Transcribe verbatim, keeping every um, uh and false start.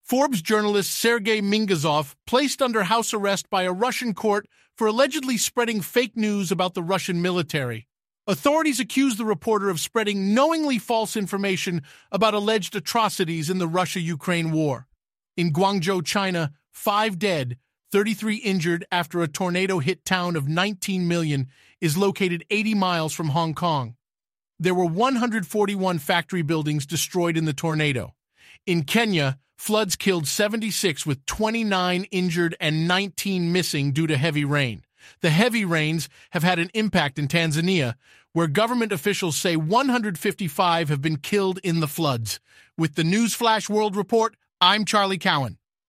Forbes journalist Sergei Mingazov placed under house arrest by a Russian court for allegedly spreading fake news about the Russian military. Authorities accuse the reporter of spreading knowingly false information about alleged atrocities in the Russia-Ukraine war. In Guangzhou, China, five dead, thirty-three injured after a tornado-hit town of nineteen million is located eighty miles from Hong Kong. There were one hundred forty-one factory buildings destroyed in the tornado. In Kenya, floods killed seventy-six with twenty-nine injured and nineteen missing due to heavy rain. The heavy rains have had an impact in Tanzania, where government officials say one hundred fifty-five have been killed in the floods. With the Newsflash World Report, I'm Charlie Cowan.